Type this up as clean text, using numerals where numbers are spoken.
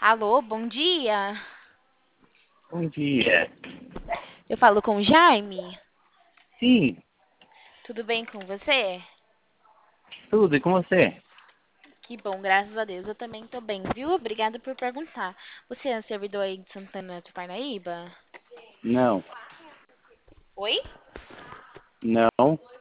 Alô, bom dia. Bom dia. Eu falo com o Jaime. Sim, Tudo bem com você? tudo, e com você? Que bom, graças a Deus. Eu também tô bem, viu? Obrigada por perguntar. Você é servidor aí de Santana do Parnaíba? Não, Oi? não.